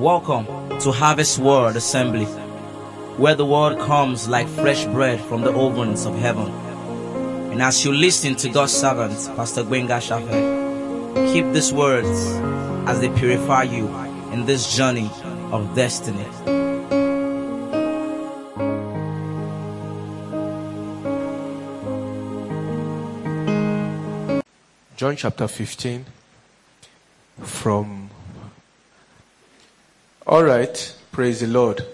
Welcome to Harvest Word Assembly, where the word comes like fresh bread from the ovens of heaven. And as you listen to God's servant, Pastor Gbenga Shafe, keep these words as they purify you in this journey of destiny. John chapter 15 from... All right, praise the Lord.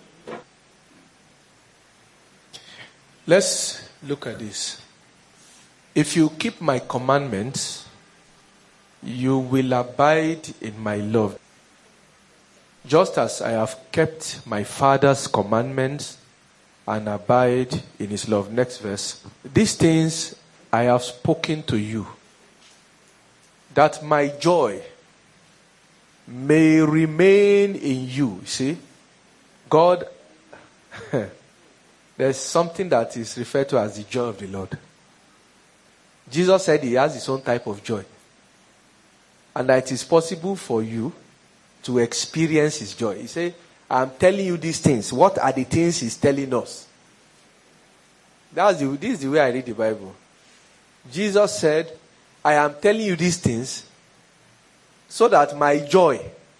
Let's look at this. If you keep my commandments, you will abide in my love. Just as I have kept my Father's commandments and abide in his love. Next verse. These things I have spoken to you, that my joy may remain in you. See, God, there's something that is referred to as the joy of the Lord. Jesus said he has his own type of joy. And that it is possible for you to experience his joy. He said, I'm telling you these things. What are the things he's telling us? This is the way I read the Bible. Jesus said, I am telling you these things so that my joy,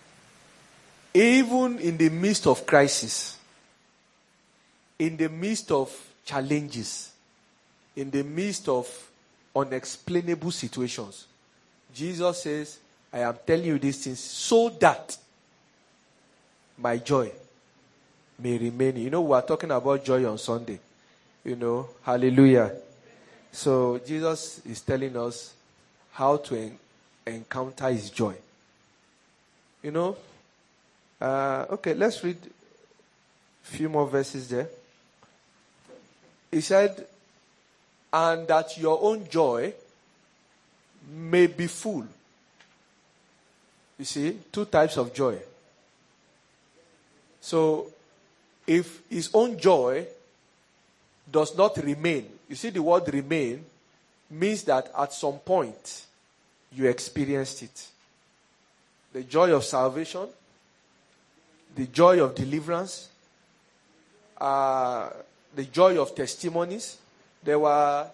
even in the midst of crisis, in the midst of challenges, in the midst of unexplainable situations, Jesus says, I am telling you these things so that my joy may remain. You know, we are talking about joy on Sunday. You know, hallelujah. So Jesus is telling us how to encounter his joy. You know, okay, let's read a few more verses there. He said, and that your own joy may be full. You see, two types of joy. So, if his own joy does not remain, you see the word remain means that at some point you experienced it. The joy of salvation, the joy of deliverance, the joy of testimonies. There were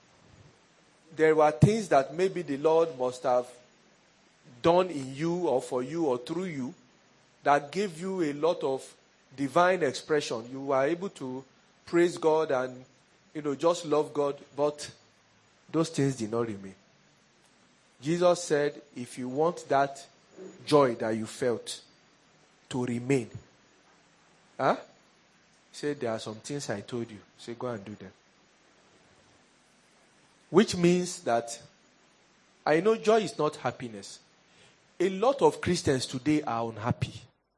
things that maybe the Lord must have done in you or for you or through you that gave you a lot of divine expression. You were able to praise God and, just love God, but those things did not remain. Jesus said, if you want that joy that you felt to remain, he said, there are some things I told you. Say, go and do them. Which means that I know joy is not happiness. A lot of Christians today are unhappy.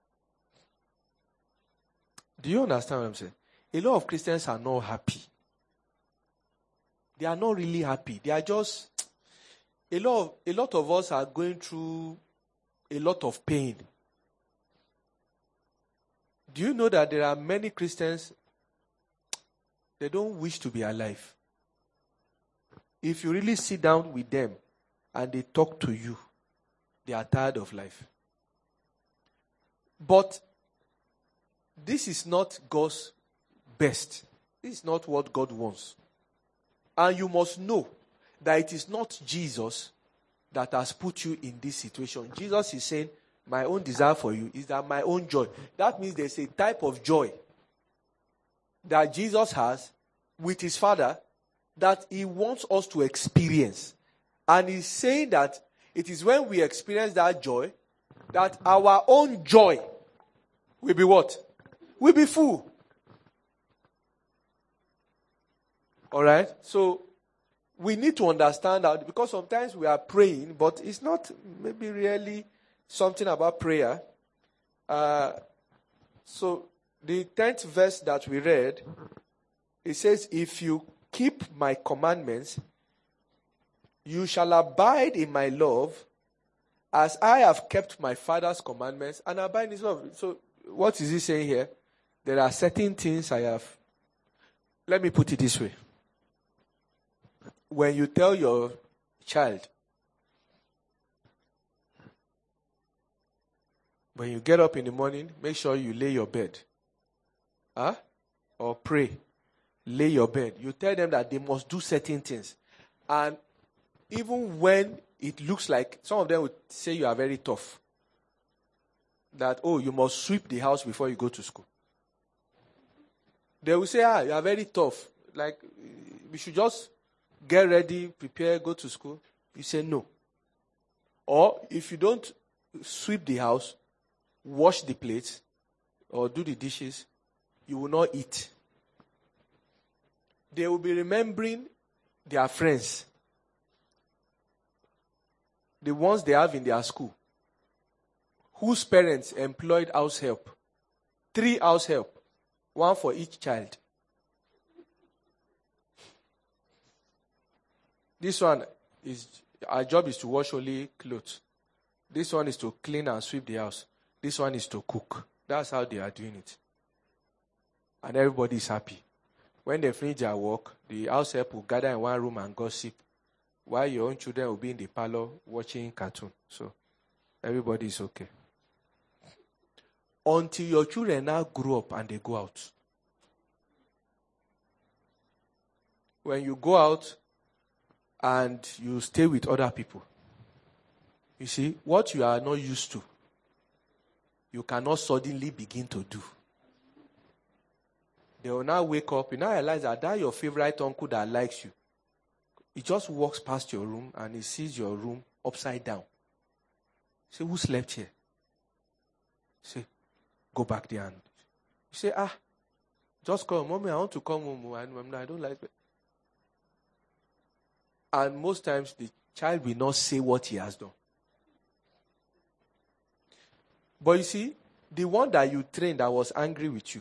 Do you understand what I'm saying? A lot of Christians are not happy. They are not really happy. They are just... A lot of us are going through a lot of pain. Do you know that there are many Christians, they don't wish to be alive? If you really sit down with them and they talk to you, they are tired of life. But this is not God's best. This is not what God wants. And you must know that it is not Jesus that has put you in this situation. Jesus is saying, my own desire for you is that my own joy. That means there's a type of joy that Jesus has with his Father that he wants us to experience. And he's saying that it is when we experience that joy that our own joy will be what? Will be full. Alright? So, we need to understand that because sometimes we are praying, but it's not maybe really something about prayer. So, the 10th verse that we read, it says, if you keep my commandments, you shall abide in my love, as I have kept my Father's commandments and abide in his love. So, what is he saying here? There are certain things I have. Let me put it this way. When you tell your child, When you get up in the morning, make sure you lay your bed. Or pray. Lay your bed. You tell them that they must do certain things. And even when it looks like, some of them would say you are very tough. That, you must sweep the house before you go to school. They will say, you are very tough. Like, we should just get ready, prepare, go to school. You say no. Or if you don't sweep the house, wash the plates, or do the dishes, you will not eat. They will be remembering their friends, the ones they have in their school, whose parents employed house help. 3 house help, 1 for each child. This one our job is to wash only clothes. This one is to clean and sweep the house. This one is to cook. That's how they are doing it. And everybody is happy. When they finish their work, the house help will gather in one room and gossip, while your own children will be in the parlor watching cartoon. So everybody is okay. Until your children now grow up and they go out. When you go out and you stay with other people, you see, what you are not used to, you cannot suddenly begin to do. They will now wake up. You now realize that your favorite uncle that likes you, he just walks past your room and he sees your room upside down. Say, who slept here? Say, go back there. And you say, just come. Mommy, I want to come home. I don't like it. And most times the child will not say what he has done. But you see, the one that you trained that was angry with you,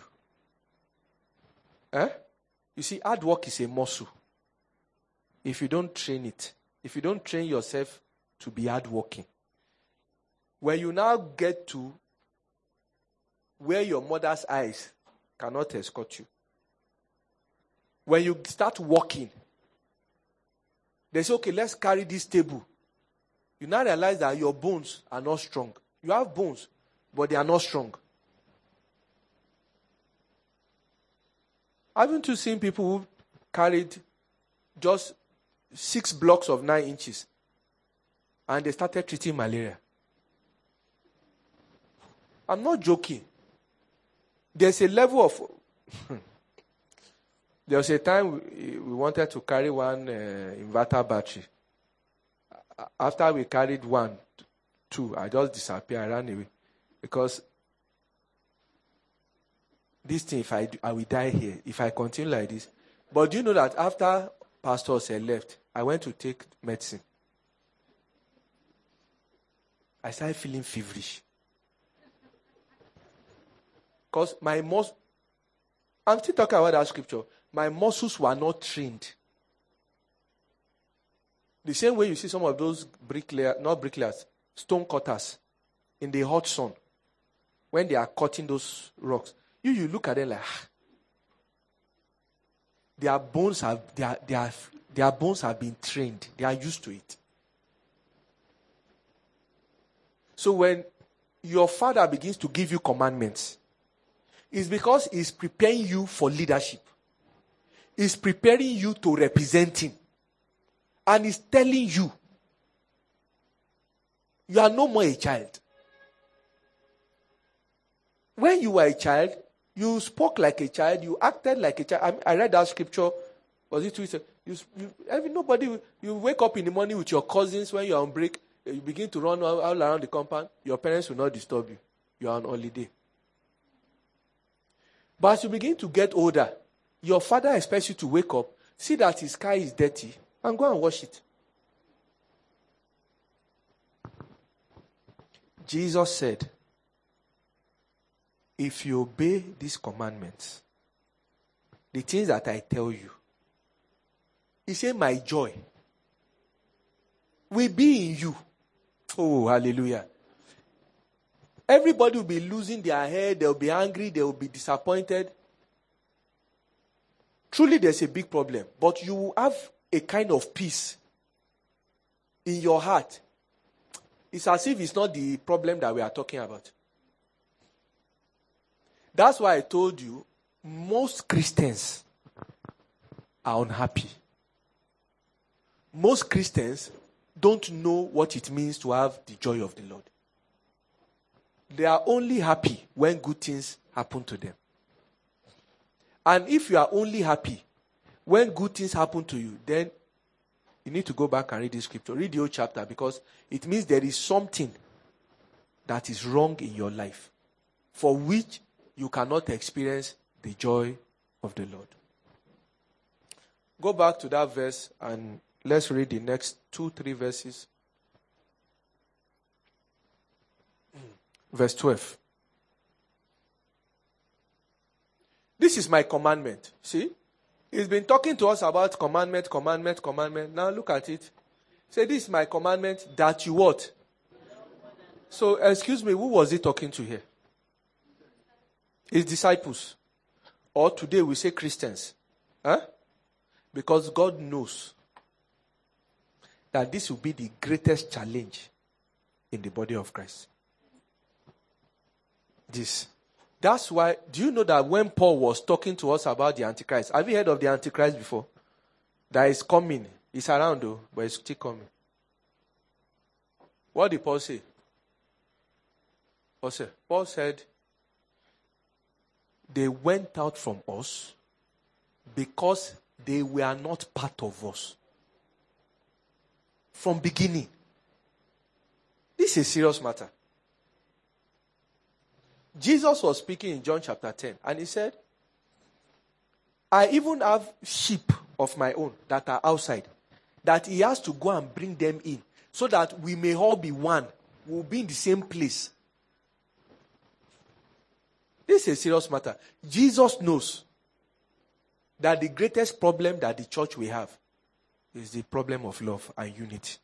you see, hard work is a muscle. If you don't train it, if you don't train yourself to be hardworking, when you now get to where your mother's eyes cannot escort you, when you start walking, they say, okay, let's carry this table. You now realize that your bones are not strong. You have bones, but they are not strong. Haven't you seen people who carried just 6 blocks of 9 inches and they started treating malaria? I'm not joking. There's a level of... There was a time we wanted to carry one inverter battery. After we carried 1, 2, I just disappeared. I ran away. Because this thing, if I will die here, if I continue like this. But do you know that after Pastor said left, I went to take medicine. I started feeling feverish. Because I'm still talking about that scripture. My muscles were not trained. The same way you see some of those stone cutters in the hot sun, when they are cutting those rocks, you look at them like, their bones have been trained. They are used to it. So when your father begins to give you commandments, it's because he's preparing you for leadership. He's preparing you to represent him. And he's telling you, you are no more a child. When you were a child, you spoke like a child, you acted like a child. I read that scripture, was it 2 weeks ago? You wake up in the morning with your cousins when you're on break, you begin to run all around the compound, your parents will not disturb you. You are on holiday. But as you begin to get older, your father expects you to wake up, see that his car is dirty, and go and wash it. Jesus said, if you obey these commandments, the things that I tell you, he said, my joy will be in you. Oh, hallelujah. Everybody will be losing their head, they'll be angry, they will be disappointed. Truly, there's a big problem. But you will have a kind of peace in your heart. It's as if it's not the problem that we are talking about. That's why I told you, most Christians are unhappy. Most Christians don't know what it means to have the joy of the Lord. They are only happy when good things happen to them. And if you are only happy when good things happen to you, then you need to go back and read the scripture. Read the whole chapter, because it means there is something that is wrong in your life for which you cannot experience the joy of the Lord. Go back to that verse and let's read the next 2-3 verses. Verse 12. This is my commandment. See? He's been talking to us about commandment. Now look at it. Say, this is my commandment, that you what? So, excuse me, who was he talking to here? His disciples. Or today we say Christians. Huh? Because God knows that this will be the greatest challenge in the body of Christ. This. That's why, do you know that when Paul was talking to us about the Antichrist, have you heard of the Antichrist before? That is coming. It's around though, but it's still coming. What did Paul say? Paul said, they went out from us because they were not part of us. From beginning. This is a serious matter. Jesus was speaking in John chapter 10, and he said, I even have sheep of my own that are outside, that he has to go and bring them in, so that we may all be one. We'll be in the same place. This is a serious matter. Jesus knows that the greatest problem that the church will have is the problem of love and unity.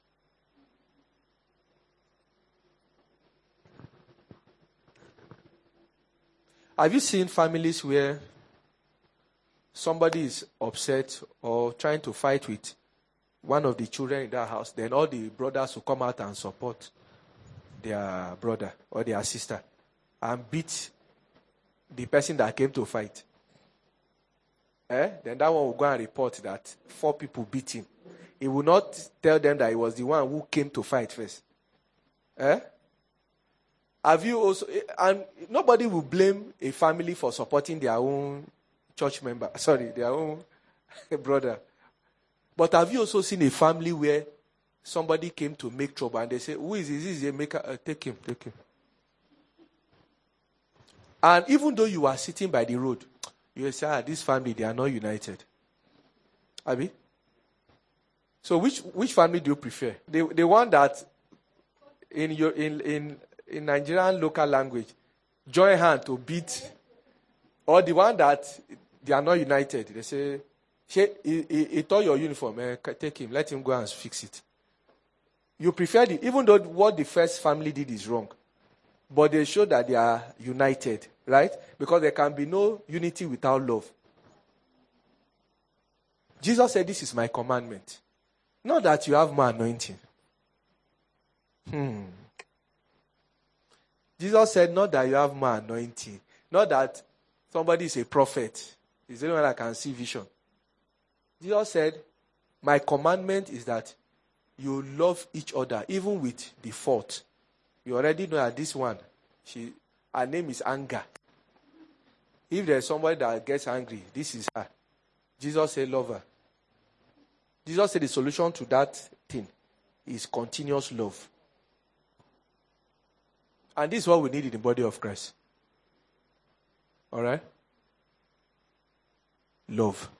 Have you seen families where somebody is upset or trying to fight with one of the children in that house, then all the brothers will come out and support their brother or their sister and beat the person that came to fight? Then that one will go and report that 4 people beat him. He will not tell them that he was the one who came to fight first. Have you also, and nobody will blame a family for supporting their own church member, their own brother. But have you also seen a family where somebody came to make trouble and they say, who is this? This is a maker. Take him. And even though you are sitting by the road, you will say, this family, they are not united. Abi? So which family do you prefer? The one that in Nigerian local language, join hand to beat, or the one that they are not united? They say, he tore your uniform, take him, let him go and fix it. You prefer even though what the first family did is wrong, but they show that they are united, right? Because there can be no unity without love. Jesus said, this is my commandment. Not that you have more anointing. Jesus said, not that you have more anointing. Not that somebody is a prophet. He's the only one that can see vision. Jesus said, my commandment is that you love each other, even with the fault. You already know that this one, her name is anger. If there's somebody that gets angry, this is her. Jesus said, love her. Jesus said the solution to that thing is continuous love. And this is what we need in the body of Christ. All right? Love.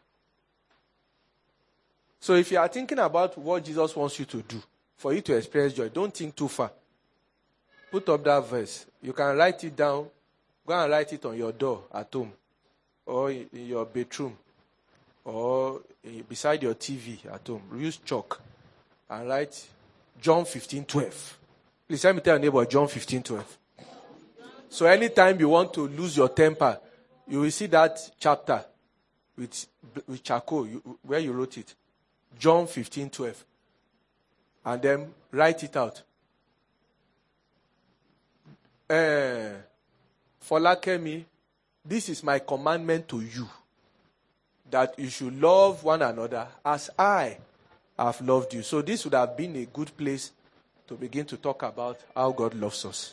So if you are thinking about what Jesus wants you to do for you to experience joy, don't think too far. Put up that verse. You can write it down. Go and write it on your door at home, or in your bedroom, or beside your TV at home. Use chalk and write John 15:12. Please let me tell your neighbor John 15:12. So anytime you want to lose your temper, you will see that chapter with charcoal where you wrote it. John 15:12. And then write it out. Folakemi, this is my commandment to you, that you should love one another as I have loved you. So this would have been a good place to begin to talk about how God loves us.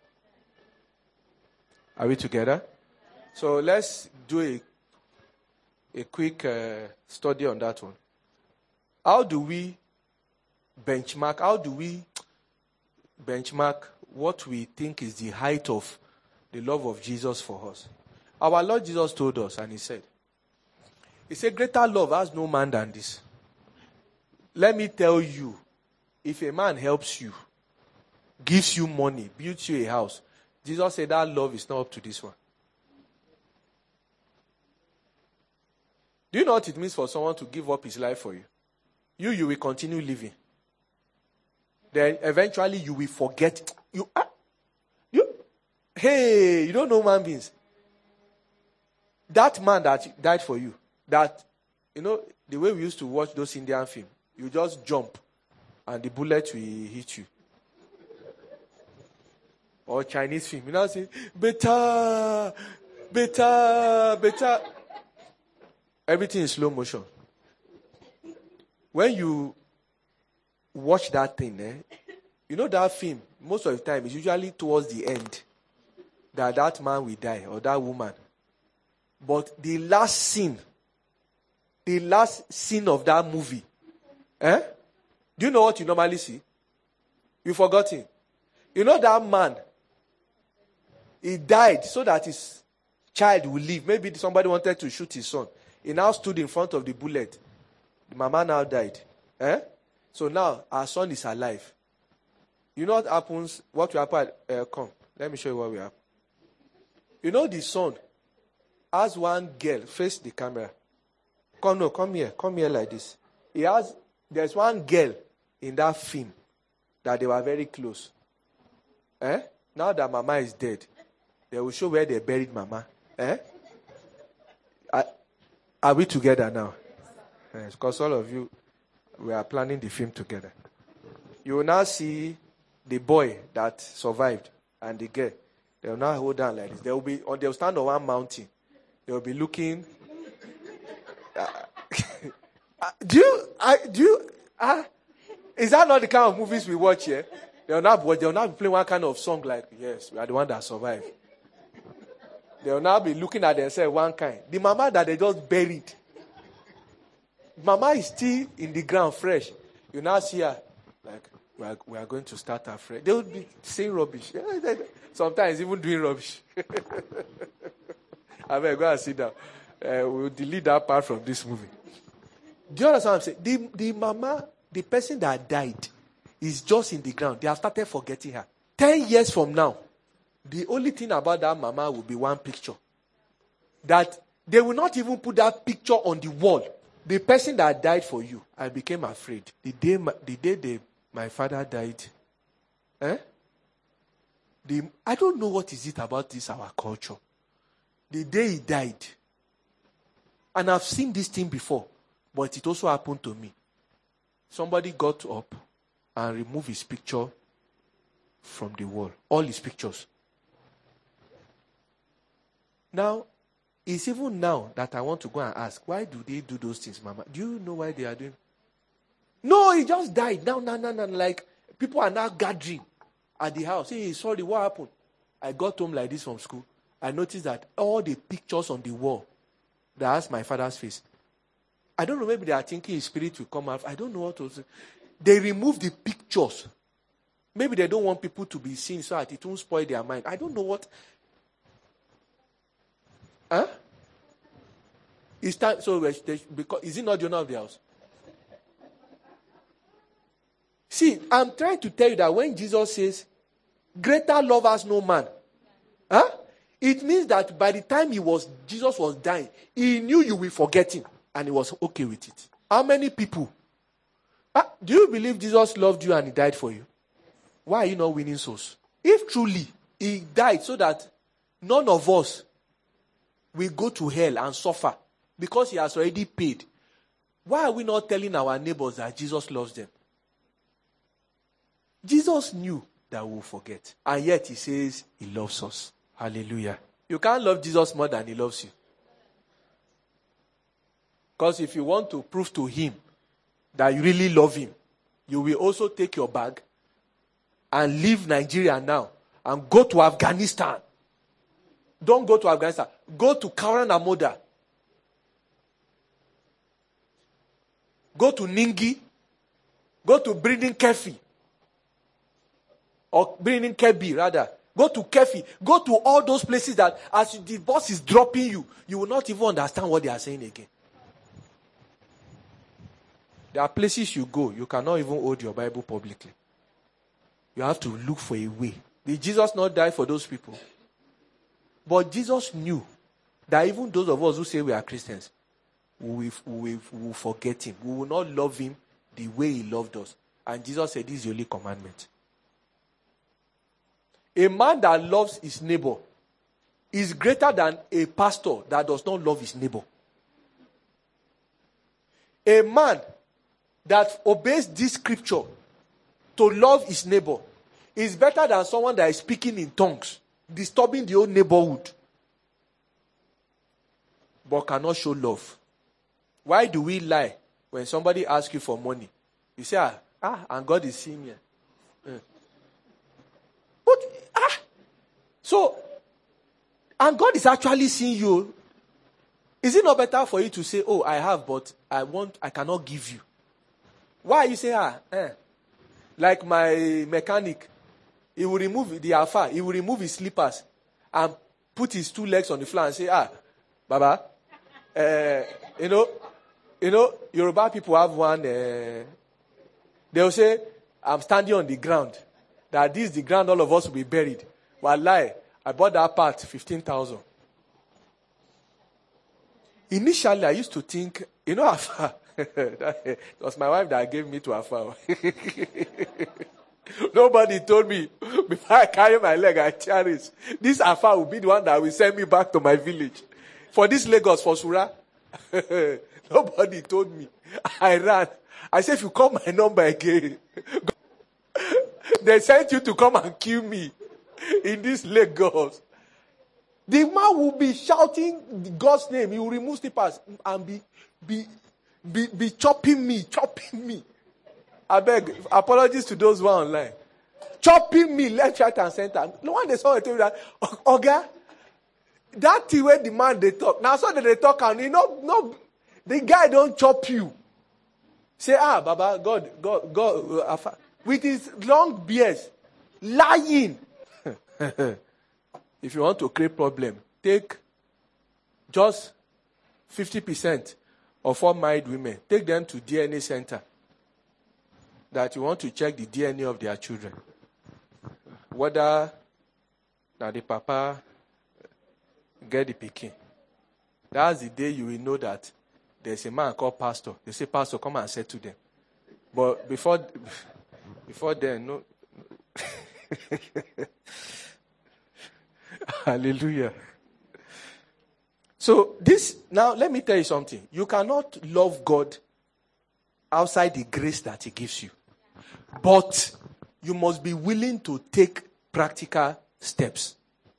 Are we together? So let's do a quick study on that one. How do we benchmark what we think is the height of the love of Jesus for us? Our Lord Jesus told us, and he said, greater love has no man than this. Let me tell you, if a man helps you, gives you money, builds you a house, Jesus said that love is not up to this one. Do you know what it means for someone to give up his life for you? You will continue living. Then eventually you will forget. You don't know human beings. That man that died for you, that, the way we used to watch those Indian films, you just jump and the bullet will hit you. Or Chinese film, say, better. Everything in slow motion. When you watch that thing, that film, most of the time, is usually towards the end that man will die or that woman. But the last scene of that movie, do you know what you normally see? You've forgotten. That man, he died so that his child will live. Maybe somebody wanted to shoot his son. He now stood in front of the bullet. The mama now died. So now our son is alive. You know what happens? What will happen? Come, let me show you what will happen. The son has one girl. Face the camera. Come here like this. There's one girl in that film that they were very close. Now that mama is dead, they will show where they buried mama. Are we together now? Yes, because all of you, we are planning the film together. You will now see the boy that survived and the girl. They will now hold down like this. They will stand on one mountain. They will be looking. Is that not the kind of movies we watch here? They will not be playing one kind of song like, yes, we are the one that survived. They will now be looking at themselves one kind. The mama that they just buried. Mama is still in the ground fresh. You now see her like, we are going to start afresh. They will be saying rubbish. Sometimes even doing rubbish. I better go and sit down. We'll delete that part from this movie. Do you understand what I'm saying? The mama, the person that died, is just in the ground. They have started forgetting her. 10 years from now, the only thing about that mama will be one picture. That they will not even put that picture on the wall. The person that died for you, I became afraid. The day my father died, I don't know what is it about this, our culture. The day he died, and I've seen this thing before, but it also happened to me. Somebody got up and removed his picture from the wall. All his pictures. Now, it's even now that I want to go and ask, why do they do those things, Mama? Do you know why they are doing? No, he just died. Now, like, people are now gathering at the house. Hey, sorry, what happened? I got home like this from school. I noticed that all the pictures on the wall that has my father's face. I don't know, maybe they are thinking his spirit will come out. I don't know what to say. They remove the pictures. Maybe they don't want people to be seen so that it won't spoil their mind. I don't know what. Is it not the owner of the house? See, I'm trying to tell you that when Jesus says, greater love has no man. It means that by the time Jesus was dying, he knew you will forget him. And he was okay with it. How many people? Do you believe Jesus loved you and he died for you? Why are you not winning souls? If truly he died so that none of us will go to hell and suffer because he has already paid, why are we not telling our neighbors that Jesus loves them? Jesus knew that we will forget. And yet he says he loves us. Hallelujah. You can't love Jesus more than he loves you. Because if you want to prove to him that you really love him, you will also take your bag and leave Nigeria now and go to Afghanistan. Don't go to Afghanistan. Go to Kauran Amoda. Go to Ningi. Go to Breeding Kefi. Or Breeding Kebi, rather. Go to Kefi. Go to all those places that as the boss is dropping you, you will not even understand what they are saying again. There are places you go, you cannot even hold your Bible publicly. You have to look for a way. Did Jesus not die for those people? But Jesus knew that even those of us who say we are Christians, we will forget him. We will not love him the way he loved us. And Jesus said, this is the only commandment. A man that loves his neighbor is greater than a pastor that does not love his neighbor. A man that obeys this scripture to love his neighbor is better than someone that is speaking in tongues, disturbing the whole neighborhood, but cannot show love. Why do we lie when somebody asks you for money? You say, and God is seeing me. And God is actually seeing you. Is it not better for you to say, I have, but I cannot give you? Why you say, like my mechanic, he will remove the alpha, he will remove his slippers and put his 2 legs on the floor and say, Baba, Yoruba people have one, they will say, I'm standing on the ground. That this is the ground all of us will be buried. Wallahi, I bought that part, 15,000. Initially, I used to think, Afa, it was my wife that gave me to Afa. Nobody told me, before I carry my leg, I cherish. This Afa will be the one that will send me back to my village. For this Lagos, for Surah. Nobody told me. I ran. I said, if you call my number again, they sent you to come and kill me in this Lagos. The man will be shouting God's name. He will remove slippers and be chopping me. I beg, apologies to those who are online. Chopping me left, right, and center. No one they saw it tell me that, Oga, that thing where the man they talk. Now so that they talk and the guy don't chop you. Say, Baba, God, with his long beards, lying. If you want to create problem, take just 50% of all married women. Take them to DNA center. That you want to check the DNA of their children. Whether now the papa get the pikin. That's the day you will know that there's a man called pastor. They say, Pastor, come and settle them. But before then, no. Hallelujah. So now let me tell you something. You cannot love God outside the grace that he gives you. But you must be willing to take practical steps.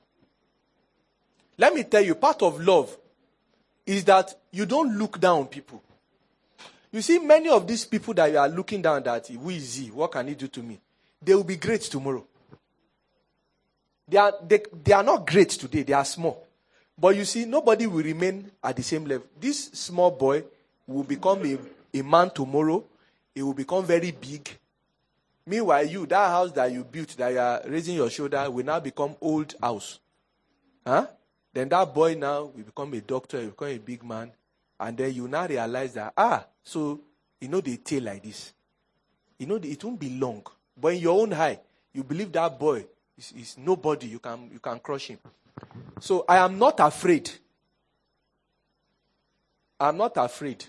Let me tell you, part of love is that you don't look down on people. You see, many of these people that you are looking down at, who is he? What can he do to me? They will be great tomorrow. They are not great today. They are small. But you see, nobody will remain at the same level. This small boy will become a man tomorrow. He will become very big. Meanwhile, that house that you built, that you are raising your shoulder, will now become old house. Then that boy now will become a doctor, he will become a big man. And then you now realize that, so, they tail like this. It won't be long. But in your own eye, you believe that boy is nobody. You can crush him. So I am not afraid. I'm not afraid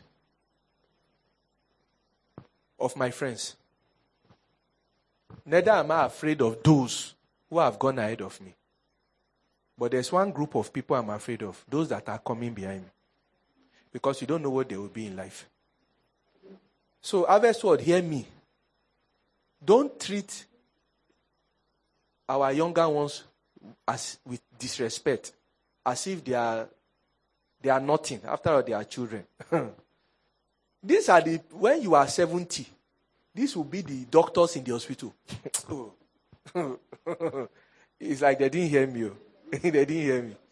of my friends. Neither am I afraid of those who have gone ahead of me. But there's one group of people I'm afraid of. Those that are coming behind me. Because you don't know what they will be in life. So, Harvest World, hear me. Don't treat our younger ones with disrespect. as if they are nothing. After all, they are children. These are when you are 70, these will be the doctors in the hospital. It's like they didn't hear me. They didn't hear me.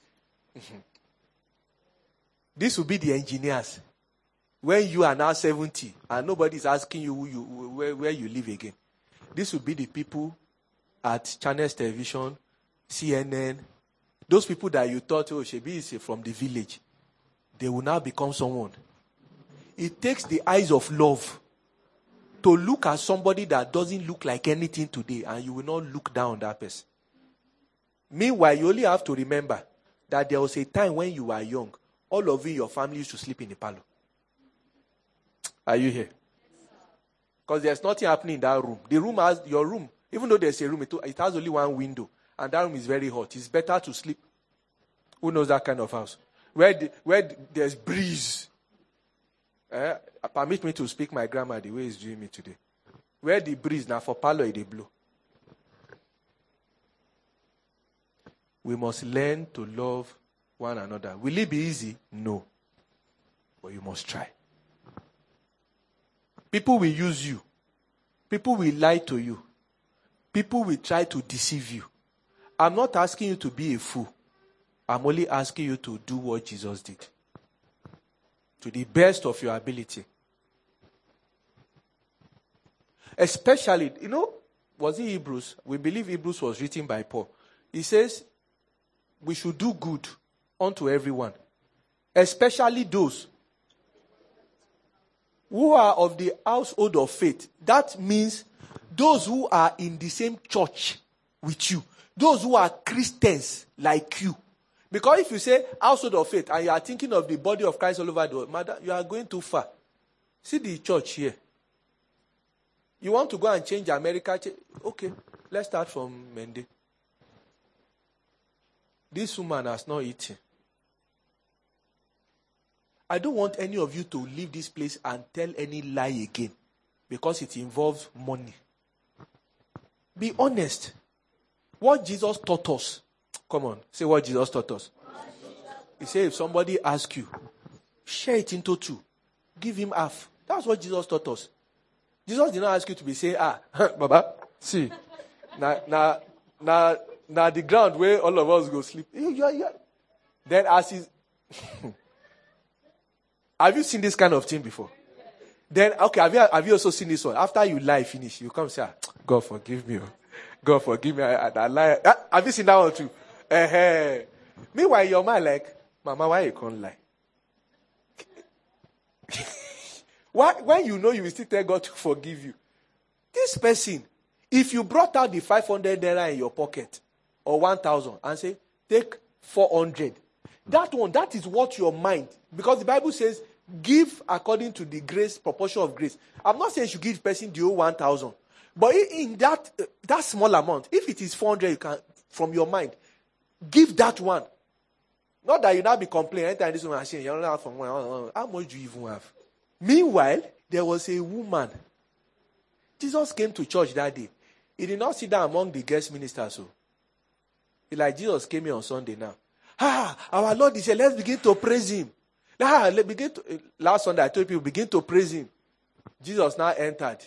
This will be the engineers. When you are now 70 and nobody is asking you where you live again. This will be the people at Channels Television, CNN. Those people that you thought, Shebi is from the village. They will now become someone. It takes the eyes of love to look at somebody that doesn't look like anything today, and you will not look down on that person. Meanwhile, you only have to remember that there was a time when you were young, all of you in your family used to sleep in the parlor. Are you here? Because there's nothing happening in that room. The room has, your room, even though there's a room, it has only one window. And that room is very hot. It's better to sleep. Who knows that kind of house? Where there's breeze. Permit me to speak my grammar the way he's doing me today. Where the breeze, now for parlor, they blow. We must learn to love one another. Will it be easy? No. But you must try. People will use you. People will lie to you. People will try to deceive you. I'm not asking you to be a fool. I'm only asking you to do what Jesus did. To the best of your ability. Especially, was it Hebrews? We believe Hebrews was written by Paul. He says, we should do good unto everyone. Especially those who are of the household of faith. That means those who are in the same church with you. Those who are Christians like you. Because if you say household of faith and you are thinking of the body of Christ all over the world, you are going too far. See the church here. You want to go and change America? Okay, let's start from Mende. This woman has not eaten. I don't want any of you to leave this place and tell any lie again because it involves money. Be honest. What Jesus taught us. Come on, say what Jesus taught us. He said if somebody asks you, share it into two. Give him half. That's what Jesus taught us. Jesus did not ask you to be saying, Baba, see, now the ground where all of us go sleep. Yeah. Then as he's... Have you seen this kind of thing before? Then, okay, have you also seen this one? After you lie, finish, you come and say, God forgive me. God forgive me. I lie. Have you seen that one too? Meanwhile, your mind like, Mama, why you can't lie? When you know you will still tell God to forgive you. This person, if you brought out the 500 naira in your pocket, or 1,000, and say, take 400. That is what your mind, because the Bible says, give according to the grace, proportion of grace. I'm not saying you should give the person the whole 1,000. But in that small amount, if it is 400, you can, from your mind, give that one. Not that you now be complaining, anytime this one, you don't have from one. How much do you even have? Meanwhile, there was a woman. Jesus came to church that day. He did not sit down among the guest ministers. So. Like Jesus came here on Sunday now. Our Lord is here. Let's begin to praise him. Last Sunday I told people, begin to praise him. Jesus now entered.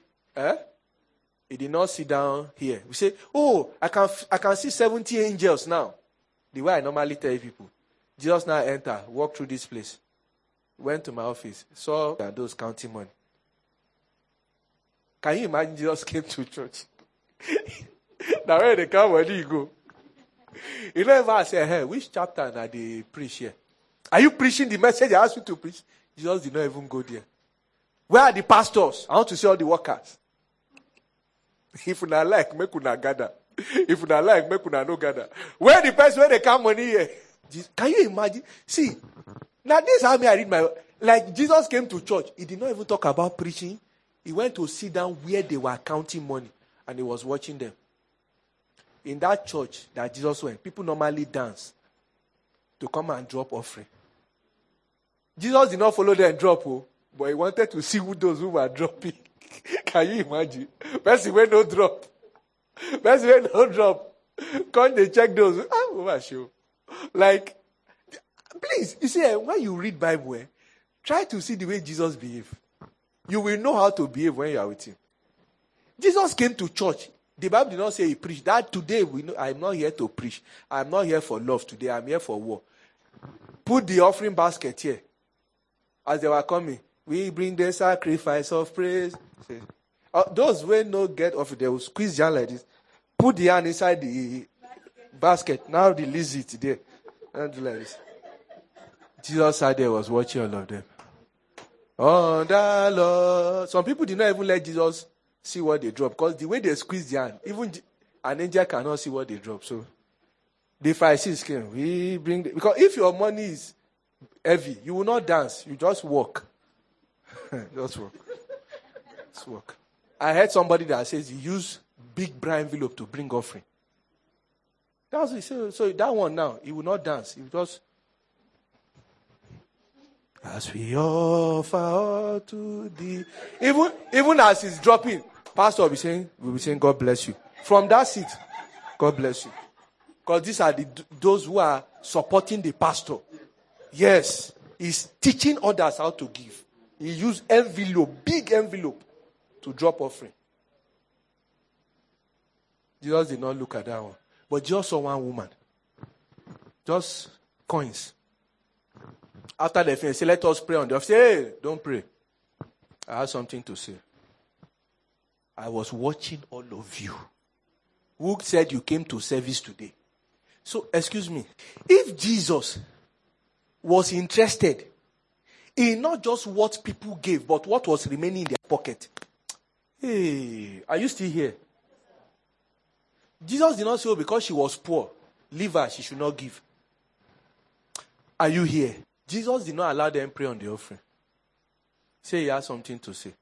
He did not sit down here. We say, I can see 70 angels now. The way I normally tell people. Jesus now entered, walked through this place. Went to my office, saw those counting money. Can you imagine Jesus came to church? Now where they come, where do you go? You don't ever say, hey, which chapter now they preach here? Are you preaching the message I asked you to preach? Jesus did not even go there. Where are the pastors? I want to see all the workers. If you not like, make una gather. If you not like, make una no gather. Where the person where they come money here? Can you imagine? See, now this is how I read my... Like Jesus came to church. He did not even talk about preaching. He went to sit down where they were counting money. And he was watching them. In that church that Jesus went, people normally dance to come and drop offering. Jesus did not follow them and drop, but he wanted to see those who were dropping. Can you imagine? Person where no drop. Person where no drop. Can't they check those? Like, Please, you see, when you read Bible, try to see the way Jesus behaved. You will know how to behave when you are with him. Jesus came to church. The Bible did not say he preached. That today, I'm not here to preach. I'm not here for love today. I'm here for war. Put the offering basket here. As they were coming, we bring the sacrifice of praise. Those who no get offering, they will squeeze your hand like this. Put the hand inside the basket. Now release it there. And do like this. Jesus sat there, was watching all of them. Oh, the Lord. Some people did not even let Jesus see what they drop. Because the way they squeeze the hand, even an angel cannot see what they drop. So the Pharisees came. Because if your money is heavy, you will not dance. You just walk. Just walk. Just walk. I heard somebody that says he used big brown envelope to bring offering. That's what he said. So that one now, he will not dance. He will just. As we offer to thee. Even as he's dropping, pastor will be saying, God bless you. From that seat, God bless you. Because these are those who are supporting the pastor. Yes, he's teaching others how to give. He used envelope, big envelope, to drop offering. Jesus did not look at that one. But just saw one woman. Just coins. After they finish, say, let us pray on the offering. Say, hey, don't pray. I have something to say. I was watching all of you. Who said you came to service today? So, excuse me. If Jesus was interested in not just what people gave, but what was remaining in their pocket. Hey, are you still here? Jesus did not say, because she was poor, leave her, she should not give. Are you here? Jesus did not allow them pray on the offering. Say he has something to say.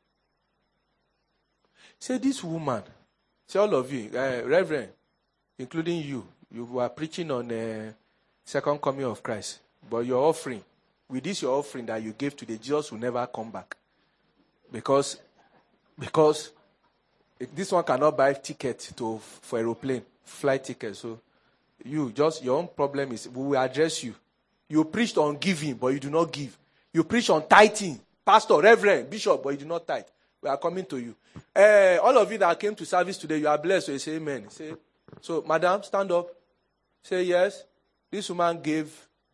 Say this woman, say all of you, Reverend, including you were preaching on the second coming of Christ. But your offering, with this your offering that you gave today, Jesus will never come back. Because this one cannot buy ticket for aeroplane, flight ticket. So your own problem is, we will address you. You preached on giving, but you do not give. You preach on tithing, pastor, reverend, bishop, but you do not tithe. We are coming to you. All of you that came to service today, you are blessed. So you say amen. So, madam, stand up. Say yes. This woman gave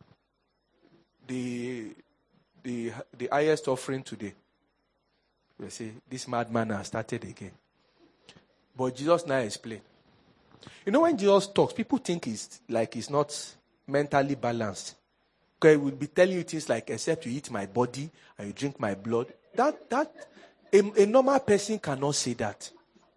the highest offering today. You say, this madman has started again. But Jesus now explained. You know, when Jesus talks, people think he's not mentally balanced. Because he will be telling you things like, except you eat my body and you drink my blood. A normal person cannot say that.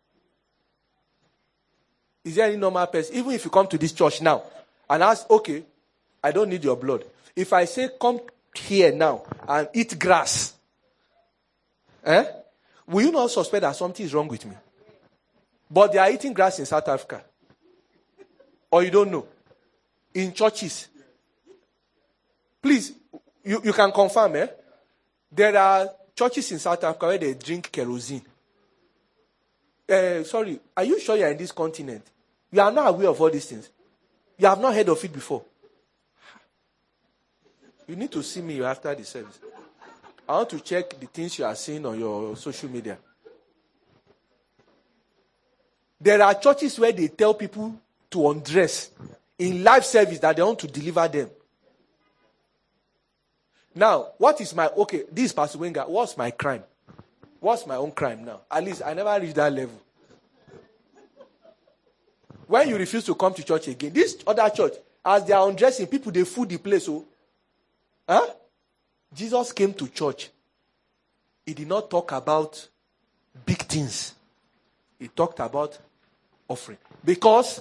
Is there any normal person? Even if you come to this church now and ask, okay, I don't need your blood. If I say, come here now and eat grass, will you not suspect that something is wrong with me? But they are eating grass in South Africa. Or you don't know. In churches. Please, you can confirm, There are churches in South Africa where they drink kerosene. Sorry, are you sure you are in this continent? You are not aware of all these things. You have not heard of it before. You need to see me after the service. I want to check the things you are seeing on your social media. There are churches where they tell people to undress in live service that they want to deliver them. Now, this is Pastor Wenga. What's my crime? What's my own crime now? At least I never reached that level. When you refuse to come to church again, this other church, as they are undressing, people, they fool the place. Jesus came to church. He did not talk about big things. He talked about offering. Because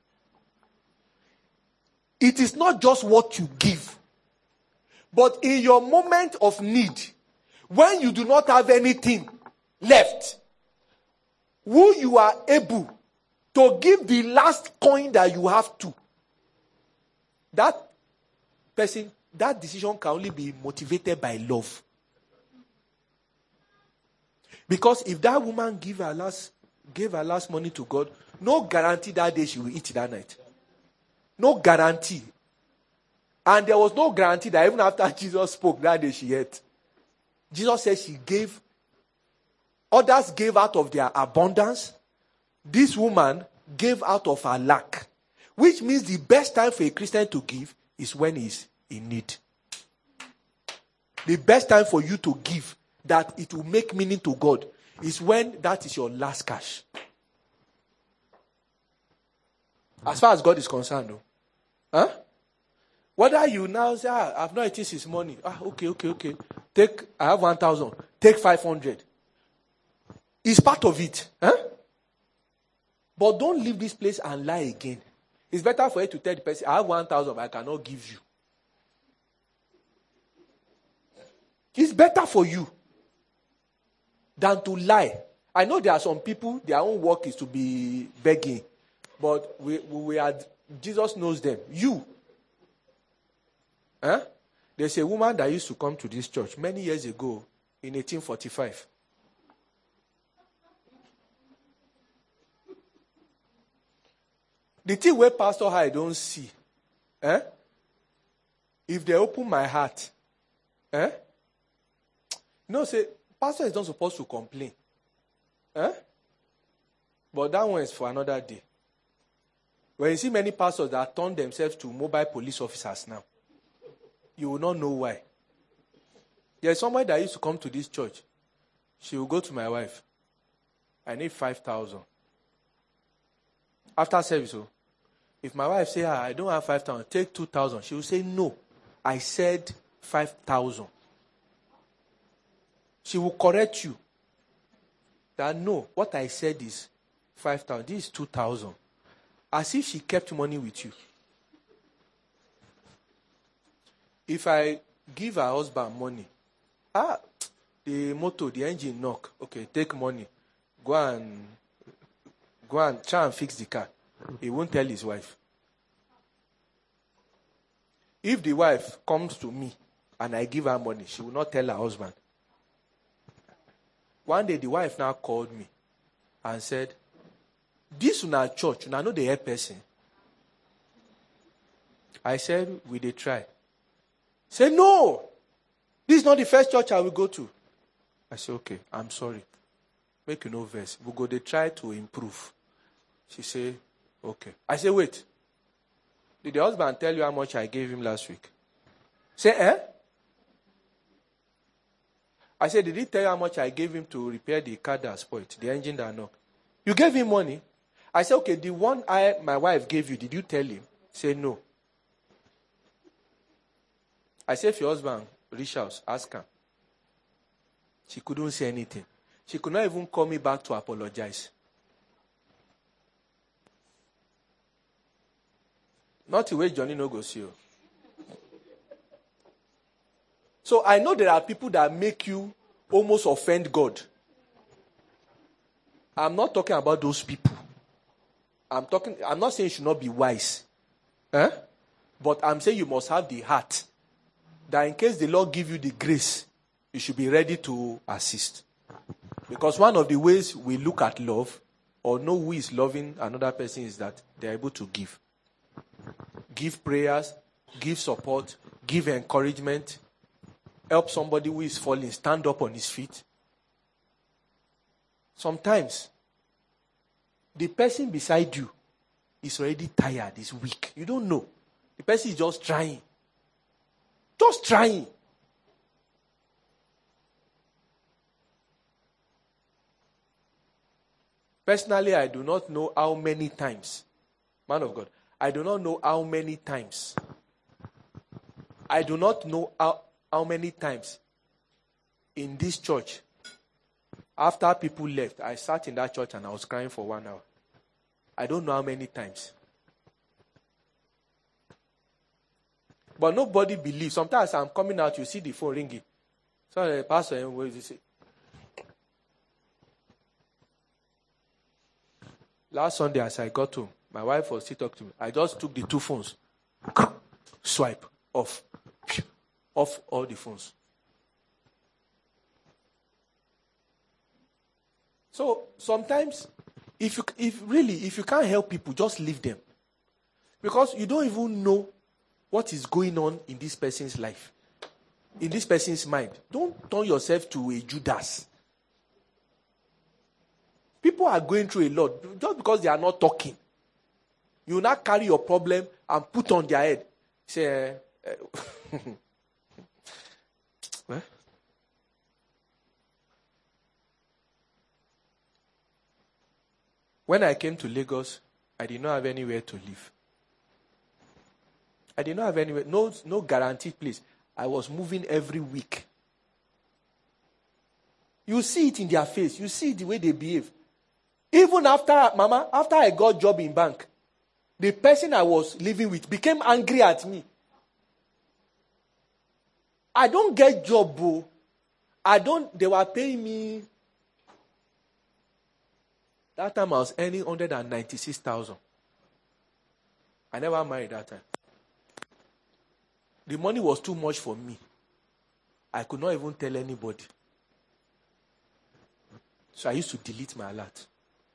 it is not just what you give. But in your moment of need, when you do not have anything left, who you are able to give the last coin that you have to, that person, that decision can only be motivated by love. Because if that woman gave her last money to God, no guarantee that day she will eat that night. No guarantee. And there was no guarantee that even after Jesus spoke that day she ate. Jesus said she gave. Others gave out of their abundance. This woman gave out of her lack. Which means the best time for a Christian to give is when he's in need. The best time for you to give that it will make meaning to God is when that is your last cash. As far as God is concerned, though. Huh? Whether you now say, I've not eaten since morning. Okay. I have 1,000. Take 500. It's part of it. Huh? But don't leave this place and lie again. It's better for you to tell the person, I have 1,000, but I cannot give you. It's better for you than to lie. I know there are some people, their own work is to be begging. But we are, Jesus knows them. You. Huh? There's a woman that used to come to this church many years ago in 1845. The thing where Pastor I don't see. If they open my heart. Say, Pastor is not supposed to complain. But that one is for another day. When you see many pastors that turn themselves to mobile police officers now, you will not know why. There's somebody that used to come to this church. She will go to my wife. I need 5,000. After service, if my wife say, I don't have 5,000, take 2,000. She will say, no, I said 5,000. She will correct you. That no, what I said is 5,000. This is 2,000. As if she kept money with you. If I give her husband money, the motor, the engine knock. Okay, take money. Go and try and fix the car. He won't tell his wife. If the wife comes to me and I give her money, she will not tell her husband. One day the wife now called me and said, this is our church, I know the head person. I said, will they try? Say, no, this is not the first church I will go to. I said, okay, I'm sorry. Make you no verse. We'll go, they try to improve. She said, okay. I said, wait. Did the husband tell you how much I gave him last week? Say, I said, did he tell you how much I gave him to repair the car that spoiled, the engine that knocked? You gave him money? I said, okay, the one my wife gave you, did you tell him? Say, no. I said, if your husband reach out, ask her. She couldn't say anything. She could not even call me back to apologize. Not the way Johnny no go see you. So I know there are people that make you almost offend God. I'm not talking about those people. I'm not saying you should not be wise. But I'm saying you must have the heart. That in case the Lord give you the grace, you should be ready to assist. Because one of the ways we look at love or know who is loving another person is that they're able to give. Give prayers, give support, give encouragement, help somebody who is falling, stand up on his feet. Sometimes, the person beside you is already tired, is weak. You don't know. The person is just trying. Just trying. Personally, I do not know how many times, man of God, I do not know how many times. I do not know how many times in this church, after people left, I sat in that church and I was crying for 1 hour. I don't know how many times. But nobody believes. Sometimes I'm coming out, you see the phone ringing. So the pastor, what did he say? Last Sunday, as I got home, my wife was still talking to me. I just took the 2 phones. Swipe. Off. Off all the phones. So sometimes, if you can't help people, just leave them. Because you don't even know what is going on in this person's life, in this person's mind. Don't turn yourself to a Judas. People are going through a lot. Just because they are not talking, you will not carry your problem and put on their head. Say, well, when I came to Lagos, I did not have anywhere to live. I did not have anywhere, no guaranteed place. I was moving every week. You see it in their face. You see the way they behave. Even after I got job in bank, the person I was living with became angry at me. I don't get job, bro. They were paying me. That time I was earning 196,000. I never married that time. The money was too much for me. I could not even tell anybody. So I used to delete my alert.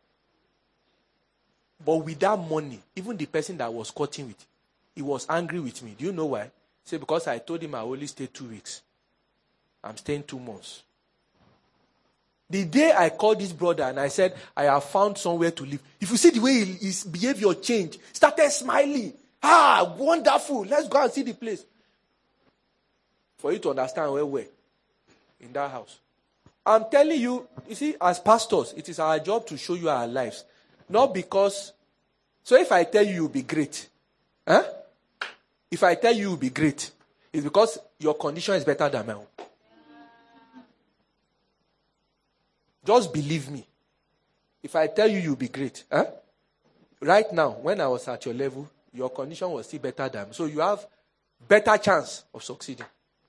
But with that money, even the person that I was courting with, he was angry with me. Do you know why? Say, because I told him I only stay 2 weeks. I'm staying 2 months. The day I called this brother and I said, I have found somewhere to live. If you see the way his behavior changed, started smiling. Ah, wonderful. Let's go and see the place. For you to understand where we're in that house. I'm telling you, you see, as pastors, it is our job to show you our lives. Not because, so if I tell you you'll be great, if I tell you you'll be great, it's because your condition is better than mine. Just believe me. If I tell you you'll be great, right now, when I was at your level, your condition was still better than mine. So you have better chance of succeeding.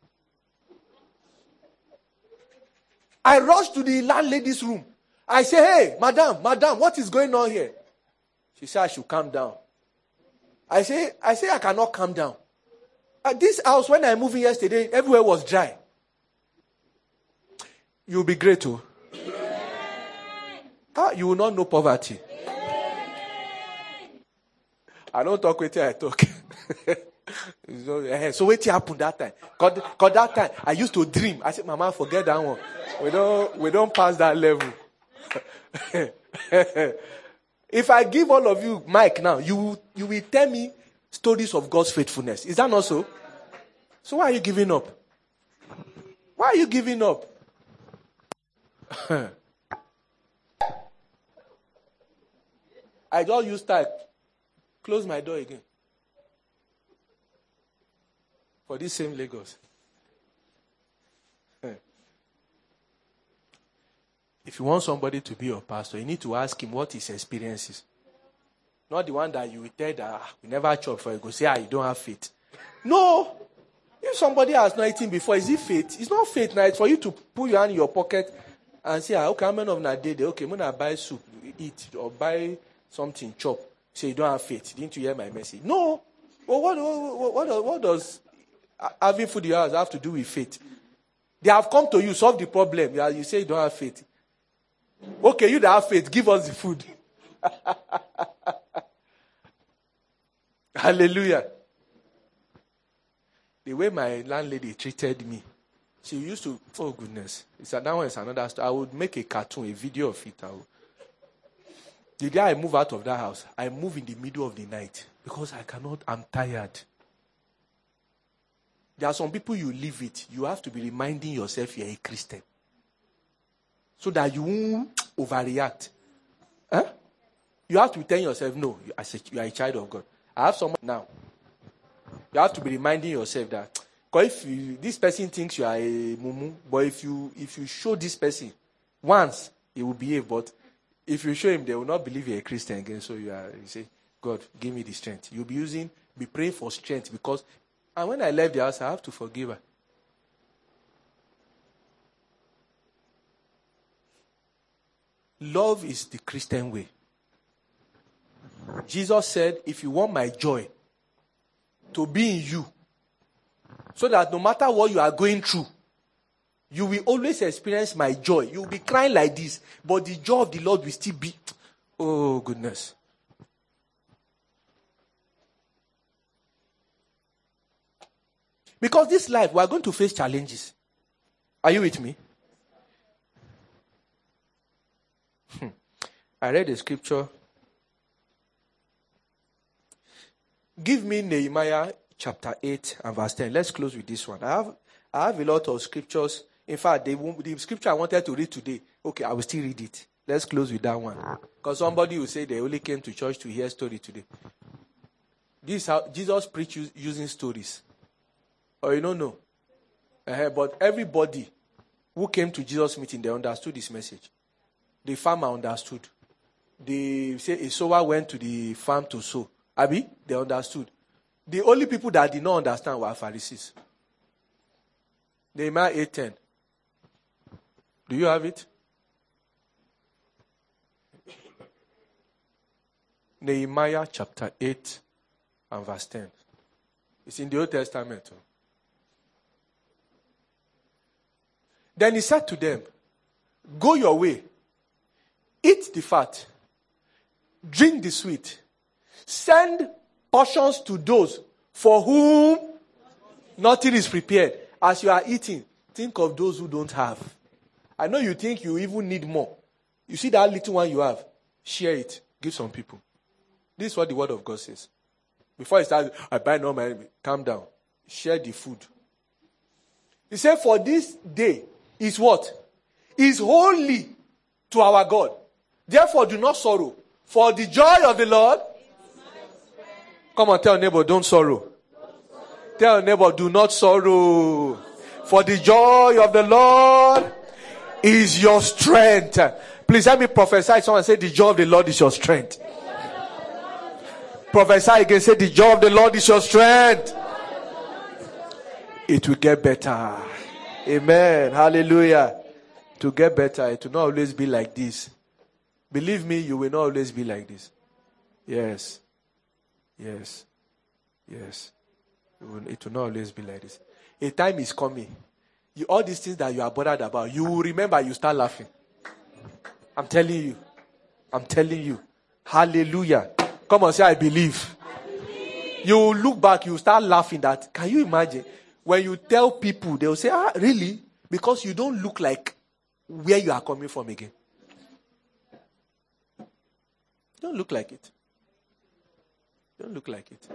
I rushed to the landlady's room. I say, hey, madam, what is going on here? She said I should calm down. I say I cannot calm down. At this house, when I moved in yesterday, everywhere was dry. You'll be great too. You will not know poverty. I don't talk with you, I talk. So what happened that time? Because that time, I used to dream. I said, Mama, forget that one. We don't pass that level. If I give all of you mic now, you will tell me stories of God's faithfulness. Is that not so? So why are you giving up? Why are you giving up? I just used to close my door again. For this same Lagos. If you want somebody to be your pastor, you need to ask him what his experience is. Not the one that you will tell that we never chop for. You go say, you don't have faith. No. If somebody has not eaten before, is it faith? It's not faith now. It's for you to put your hand in your pocket and say, okay, how many of that day? Okay, I'm going to buy soup, eat, or buy something, chop. Say you don't have faith. Didn't you hear my message? No. Well, what does having food in your house have to do with faith? They have come to you, solve the problem. You say you don't have faith. Okay, you that have faith, give us the food. Hallelujah. The way my landlady treated me, she used to, oh goodness, that one is another story. I would make a cartoon, a video of it. The day I move out of that house, I move in the middle of the night because I'm tired. There are some people you live with, you have to be reminding yourself you're a Christian. So that you won't overreact. You have to tell yourself, no, you are a child of God. I have someone now. You have to be reminding yourself that, because if this person thinks you are a mumu, but if you show this person once, he will behave. But if you show him, they will not believe you're a Christian again. So you say, God, give me the strength. You'll be praying for strength because, and when I left the house, I have to forgive her. Love is the Christian way. Jesus said, if you want my joy to be in you, so that no matter what you are going through, you will always experience my joy. You will be crying like this, but the joy of the Lord will still be. Oh, goodness. Because this life, we are going to face challenges. Are you with me? I read the scripture. Give me Nehemiah chapter 8 and verse 10. Let's close with this one. I have a lot of scriptures. In fact, the scripture I wanted to read today, okay, I will still read it. Let's close with that one. Because somebody will say they only came to church to hear story today. This is how Jesus preached using stories. Or you don't know. But everybody who came to Jesus' meeting, they understood this message. The farmer understood. They say a sower went to the farm to sow. Abi, they understood. The only people that did not understand were Pharisees. Nehemiah 8:10. Do you have it? Nehemiah chapter 8 and verse 10. It's in the Old Testament. Then he said to them, go your way, eat the fat, drink the sweet, send portions to those for whom nothing is prepared. As you are eating, think of those who don't have. I know you think you even need more. You see that little one you have, share it, give some people. This is what the word of God says. Before it starts, I buy no money, calm down. Share the food. He said, for this day is what? Is holy to our God. Therefore do not sorrow. For the joy of the Lord. Come on, tell your neighbor, don't sorrow. Tell your neighbor, do not sorrow. For the joy of the Lord is your strength. Please let me prophesy. Someone say, the joy of the Lord is your strength. Prophesy again. Say, the joy of the Lord is your strength. It will get better. Amen. Hallelujah. To get better, it will not always be like this. Believe me, you will not always be like this. Yes. Yes. Yes. It will not always be like this. A time is coming. All these things that you are bothered about, you will remember, you start laughing. I'm telling you. I'm telling you. Hallelujah. Come on, say, I believe. You will look back, you will start laughing that. Can you imagine? When you tell people, they will say, really? Because you don't look like where you are coming from again. Don't look like it. Don't look like it.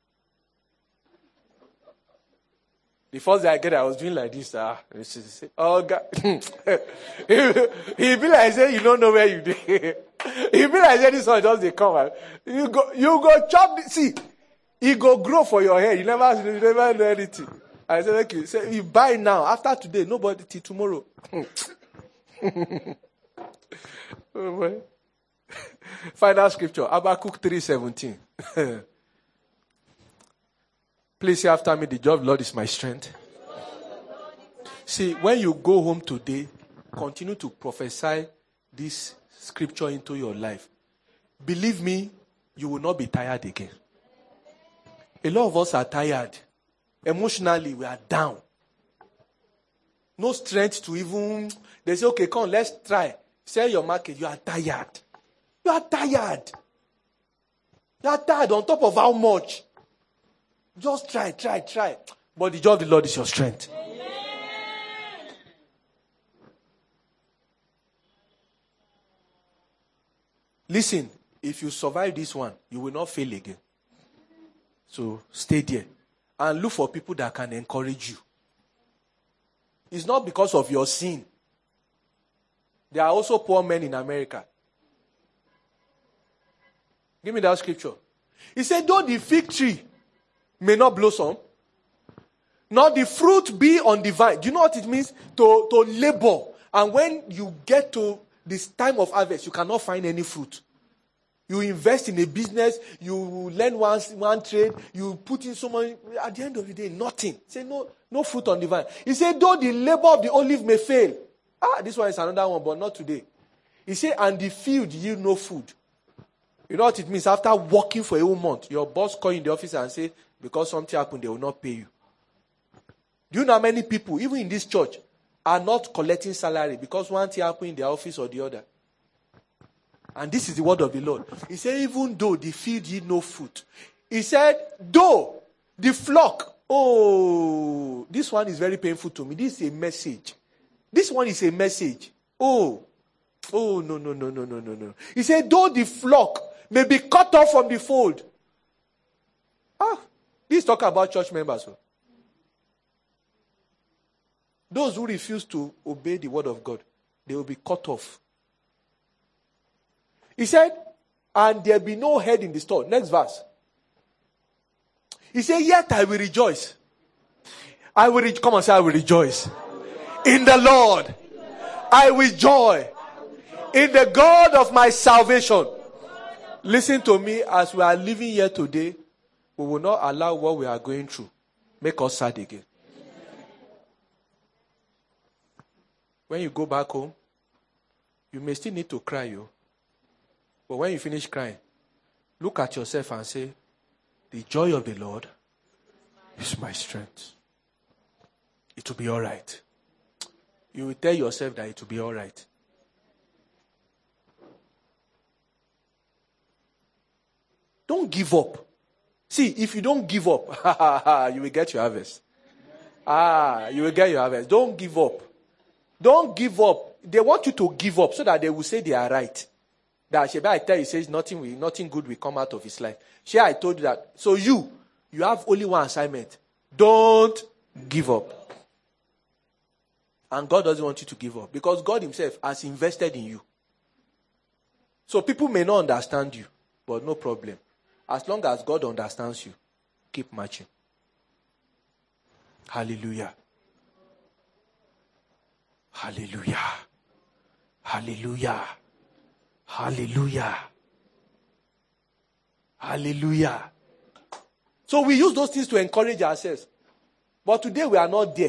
The first day I get it, I was doing like this. Oh, God. He'll be like, say, you don't know where you did. He'll be like, say, this one just they come. You go chop. See, it go grow for your hair. You never know anything. I said, okay. Say, you buy now. After today, nobody till tomorrow. Oh, boy. Final scripture, Habakkuk 3:17. Please say after me, the joy of the Lord is my strength. See, when you go home today, continue to prophesy this scripture into your life. Believe me, you will not be tired again. A lot of us are tired. Emotionally, we are down. No strength to even... They say, okay, come, let's try. Sell your market. You are tired. You are tired. You are tired on top of how much? Just try. But the joy of the Lord is your strength. Amen. Listen, if you survive this one, you will not fail again. So stay there. And look for people that can encourage you. It's not because of your sin. There are also poor men in America. Give me that scripture. He said, though the fig tree may not blossom, nor the fruit be on the vine. Do you know what it means? To labor. And when you get to this time of harvest, you cannot find any fruit. You invest in a business, you learn one trade, you put in so much, at the end of the day, nothing. Say no fruit on the vine. He said, though the labor of the olive may fail. This one is another one, but not today. He said, and the field yield no food. You know what it means? After working for a whole month, your boss call you in the office and say, because something happened, they will not pay you. Do you know how many people, even in this church, are not collecting salary because one thing happened in their office or the other? And this is the word of the Lord. He said, even though the field yield no fruit. He said, though the flock Oh, this one is very painful to me. This is a message. This one is a message. Oh, no. He said, though the flock may be cut off from the fold. This is talking about church members. Those who refuse to obey the word of God, they will be cut off. He said, and there be no head in the store. Next verse. He said, yet I will rejoice. Come on, say, I will rejoice. In the Lord. I will joy. In the God of my salvation. Listen to me, as we are living here today, we will not allow what we are going through make us sad again. When you go back home, you may still need to cry, but when you finish crying, look at yourself and say, the joy of the Lord is my strength. It will be all right. You will tell yourself that it will be all right. Don't give up. See, if you don't give up, you will get your harvest. You will get your harvest. Don't give up. Don't give up. They want you to give up so that they will say they are right. That Sheba, I tell you, says nothing good will come out of his life. Sheba, I told you that. So you have only one assignment. Don't give up. And God doesn't want you to give up because God himself has invested in you. So people may not understand you, but no problem. As long as God understands you, keep marching. Hallelujah. Hallelujah. Hallelujah. Hallelujah. Hallelujah. So we use those things to encourage ourselves. But today we are not there.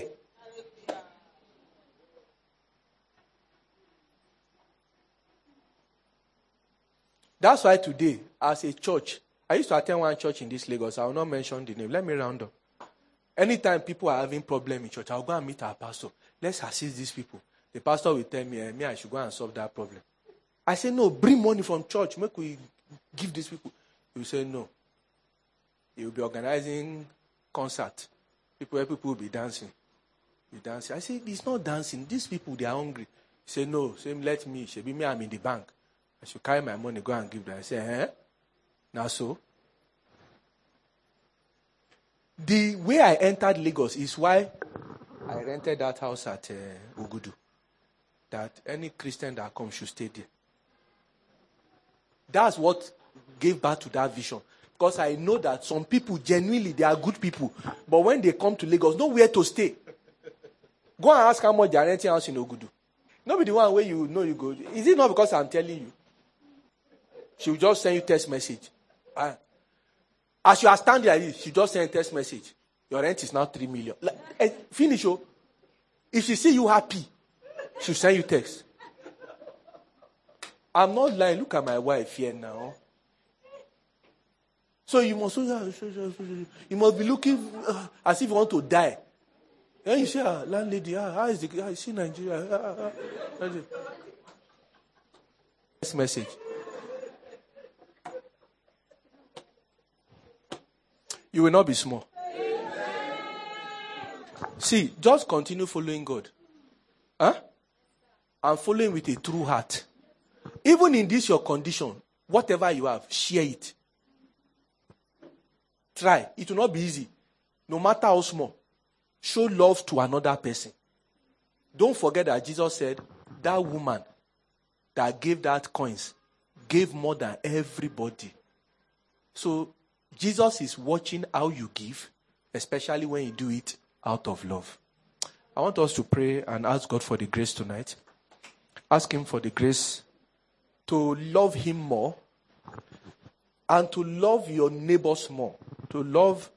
That's why today, as a church, I used to attend one church in this Lagos. I will not mention the name. Let me round up. Anytime people are having problems in church, I'll go and meet our pastor. Let's assist these people. The pastor will tell me, I should go and solve that problem. I say, no, bring money from church. Make we give these people. He will say, no. He will be organizing concert. People will be dancing. I say, it's not dancing. These people, they are hungry. He said, no. Say, let me. Should be me, I'm in the bank. I should carry my money, go and give them. I say, Now so? The way I entered Lagos is why I rented that house at Ogudu. That any Christian that comes should stay there. That's what gave birth to that vision. Because I know that some people, genuinely, they are good people. But when they come to Lagos, nowhere to stay. Go and ask how much they are renting house in Ogudu. Not be the one where you know you go. Is it not because I'm telling you? She will just send you text message. As you are standing like this, she just send a text message. Your rent is now 3 million. Finish. If she see you happy, she'll send you text. I'm not lying. Look at my wife here now. So you must be looking as if you want to die. Then you say, landlady, how is the see Nigeria? This message. You will not be small. See, just continue following God. And following with a true heart. Even in this your condition, whatever you have, share it. Try. It will not be easy. No matter how small. Show love to another person. Don't forget that Jesus said, that woman that gave that coins gave more than everybody. So, Jesus is watching how you give, especially when you do it out of love. I want us to pray and ask God for the grace tonight. Ask him for the grace to love him more and to love your neighbors more. To love